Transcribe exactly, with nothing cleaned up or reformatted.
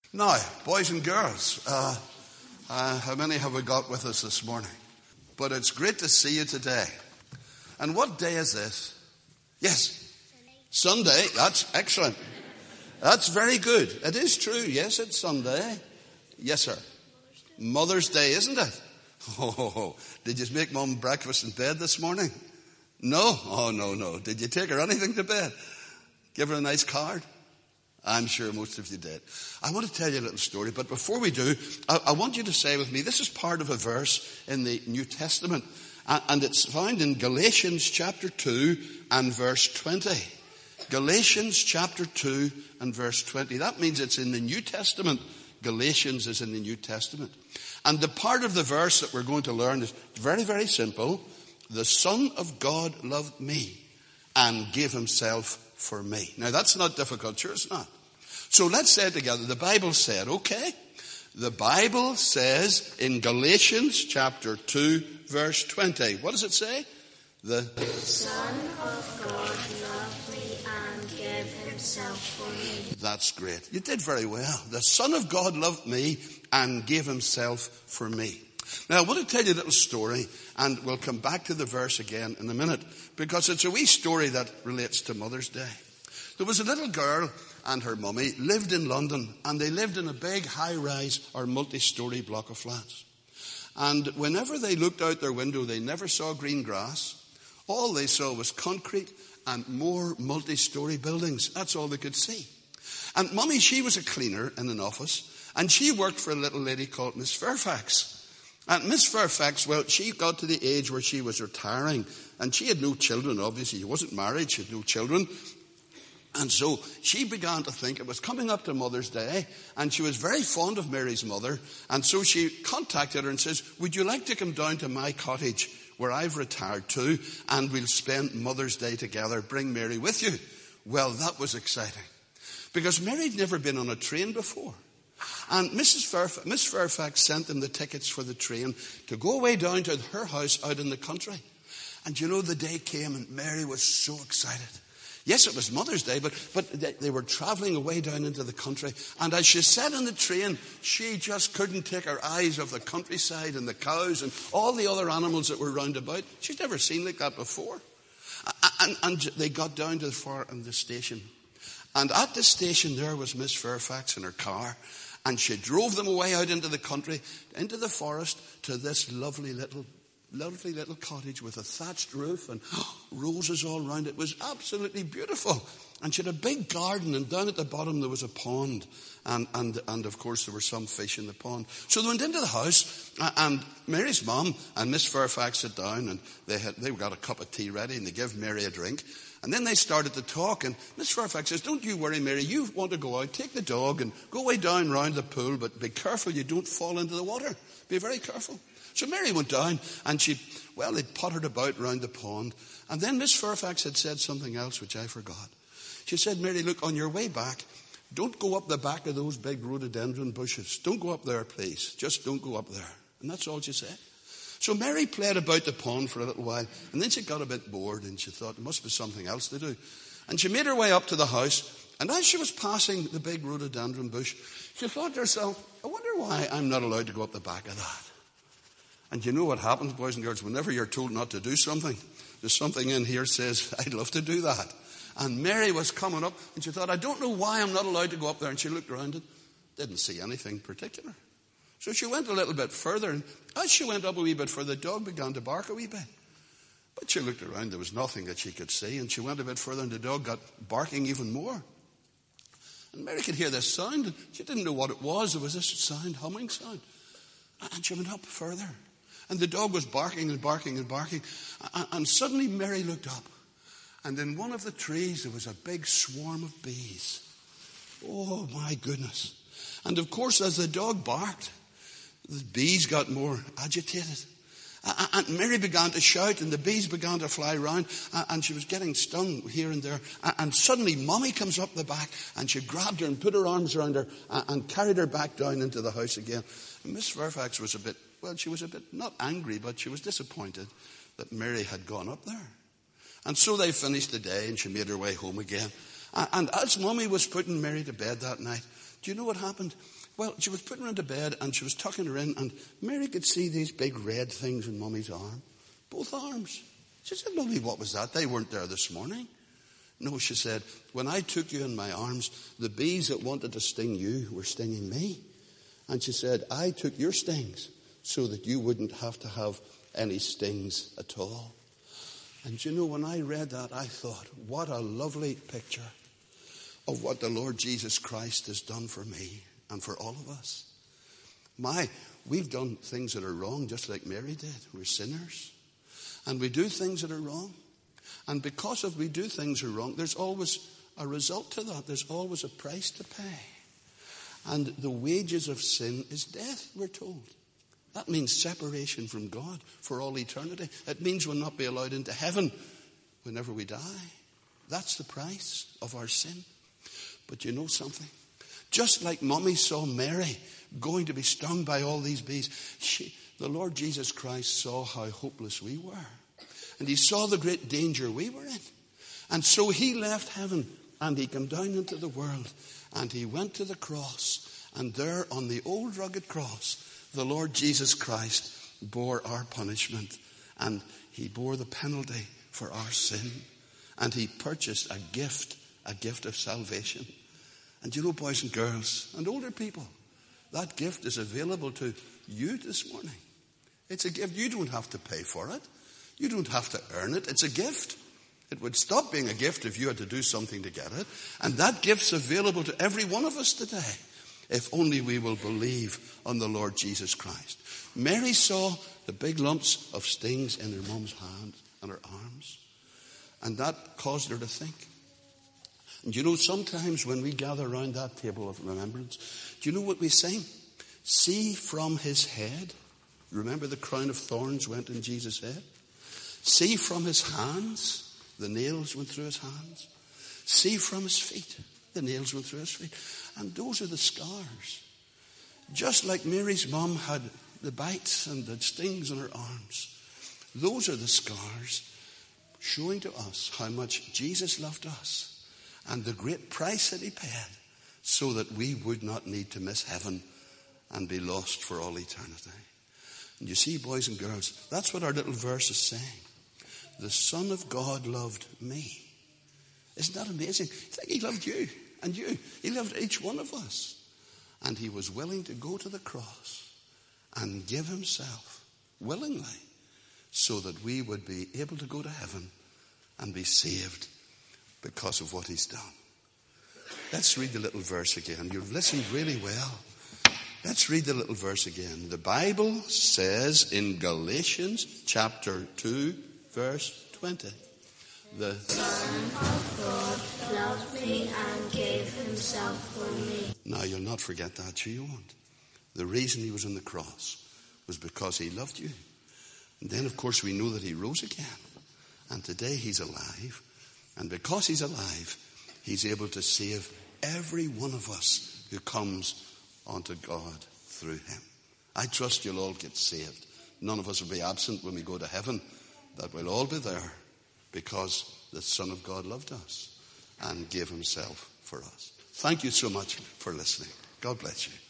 Now, boys and girls, uh, uh, how many have we got with us this morning? But it's great to see you today. And what day is this? Yes, Sunday. That's excellent. That's very good. It is true. Yes, it's Sunday. Yes, sir. Mother's Day, isn't it? Oh, did you make Mum breakfast in bed this morning? No? Oh, no, no. Did you take her anything to bed? Give her a nice card? I'm sure most of you did. I want to tell you a little story, but before we do, I, I want you to say with me, this is part of a verse in the New Testament, and, and it's found in Galatians chapter two and verse twenty. Galatians chapter two and verse twenty. That means it's in the New Testament. Galatians is in the New Testament. And the part of the verse that we're going to learn is very, very simple. The Son of God loved me and gave himself for me. Now that's not difficult, sure it's not. So let's say it together. The Bible said, okay? The Bible says in Galatians chapter two verse twenty. What does it say? The Son of God loved me and gave himself for me. That's great. You did very well. The Son of God loved me and gave himself for me. Now I want to tell you a little story, and we'll come back to the verse again in a minute, because it's a wee story that relates to Mother's Day. There was a little girl and her mummy lived in London, and they lived in a big high-rise or multi-story block of flats. And whenever they looked out their window, they never saw green grass. All they saw was concrete and more multi-story buildings. That's all they could see. And Mummy, she was a cleaner in an office, and she worked for a little lady called Miss Fairfax. And Miss Fairfax, well, she got to the age where she was retiring, and she had no children, obviously. She wasn't married, she had no children. And so she began to think it was coming up to Mother's Day, and she was very fond of Mary's mother, and so she contacted her and says, would you like to come down to my cottage where I've retired to, and we'll spend Mother's Day together, bring Mary with you? Well, that was exciting, because Mary'd never been on a train before. And Missus Fairfax, Miss Fairfax sent them the tickets for the train to go away down to her house out in the country. And you know, the day came and Mary was so excited. Yes, it was Mother's Day, but, but they, they were traveling away down into the country. And as she sat in the train, she just couldn't take her eyes off the countryside and the cows and all the other animals that were round about. She'd never seen like that before. And, and they got down to the far in the station. And at the station there was Miss Fairfax in her car. And she drove them away out into the country, into the forest, to this lovely little Lovely little cottage with a thatched roof and roses all round it. It was absolutely beautiful. And she had a big garden, and down at the bottom there was a pond. And, and, and of course there were some fish in the pond. So they went into the house, and Mary's mum and Miss Fairfax sat down, and they had, they got a cup of tea ready, and they gave Mary a drink. And then they started to talk, and Miss Fairfax says, don't you worry, Mary, you want to go out, take the dog and go way down round the pool, but be careful you don't fall into the water. Be very careful. So Mary went down, and she, well, they pottered about round the pond. And then Miss Fairfax had said something else, which I forgot. She said, Mary, look, on your way back, don't go up the back of those big rhododendron bushes. Don't go up there, please. Just don't go up there. And that's all she said. So Mary played about the pond for a little while, and then she got a bit bored, and she thought, there must be something else to do. And she made her way up to the house, and as she was passing the big rhododendron bush, she thought to herself, I wonder why I'm not allowed to go up the back of that. And you know what happens, boys and girls, whenever you're told not to do something, there's something in here says, I'd love to do that. And Mary was coming up, and she thought, I don't know why I'm not allowed to go up there. And she looked around and didn't see anything particular. So she went a little bit further, and as she went up a wee bit further, the dog began to bark a wee bit. But she looked around, there was nothing that she could see, and she went a bit further, and the dog got barking even more. And Mary could hear this sound, and she didn't know what it was. There was this sound, humming sound. And she went up further. And the dog was barking and barking and barking. And suddenly Mary looked up. And in one of the trees there was a big swarm of bees. Oh my goodness. And of course as the dog barked, the bees got more agitated. And Mary began to shout, and the bees began to fly around, and she was getting stung here and there. And suddenly Mommy comes up the back, and she grabbed her and put her arms around her and carried her back down into the house again. And Miss Fairfax was a bit, well, she was a bit, not angry, but she was disappointed that Mary had gone up there. And so they finished the day, and she made her way home again. And as Mommy was putting Mary to bed that night, Do you know what happened? Well, she was putting her into bed and she was tucking her in, and Mary could see these big red things in Mummy's arm. Both arms. She said, Mummy, what was that? They weren't there this morning. No, she said, when I took you in my arms, the bees that wanted to sting you were stinging me. And she said, I took your stings so that you wouldn't have to have any stings at all. And you know, when I read that, I thought, what a lovely picture of what the Lord Jesus Christ has done for me and for all of us. My, we've done things that are wrong just like Mary did. We're sinners. And we do things that are wrong. And because of we do things that are wrong, there's always a result to that. There's always a price to pay. And the wages of sin is death, we're told. That means separation from God for all eternity. It means we'll not be allowed into heaven whenever we die. That's the price of our sin. But you know something? Just like Mummy saw Mary going to be stung by all these bees, she, the Lord Jesus Christ saw how hopeless we were. And he saw the great danger we were in. And so he left heaven and he came down into the world and he went to the cross. And there on the old rugged cross, the Lord Jesus Christ bore our punishment, and he bore the penalty for our sin, and he purchased a gift, a gift of salvation. And you know, boys and girls and older people, that gift is available to you this morning. It's a gift. You don't have to pay for it. You don't have to earn it. It's a gift. It would stop being a gift if you had to do something to get it. And that gift's available to every one of us today, if only we will believe on the Lord Jesus Christ. Mary saw the big lumps of stings in her mum's hand and her arms. And that caused her to think. And you know, sometimes when we gather around that table of remembrance, do you know what we sing? See from his head. Remember the crown of thorns went in Jesus' head? See from his hands. The nails went through his hands. See from his feet. The nails went through his feet. And those are the scars. Just like Mary's mum had the bites and the stings on her arms. Those are the scars showing to us how much Jesus loved us and the great price that he paid so that we would not need to miss heaven and be lost for all eternity. And you see, boys and girls, that's what our little verse is saying. The Son of God loved me. Isn't that amazing? Think he loved you and you. He loved each one of us. And he was willing to go to the cross and give himself willingly so that we would be able to go to heaven and be saved because of what he's done. Let's read the little verse again. You've listened really well. Let's read the little verse again. The Bible says in Galatians chapter two, verse twenty. The Son of God loved me and gave himself for me. Now you'll not forget that, you won't. The reason he was on the cross was because he loved you. And then of course we know that he rose again. And today he's alive. And because he's alive, he's able to save every one of us who comes unto God through him. I trust you'll all get saved. None of us will be absent when we go to heaven. That we'll all be there because the Son of God loved us and gave himself for us. Thank you so much for listening. God bless you.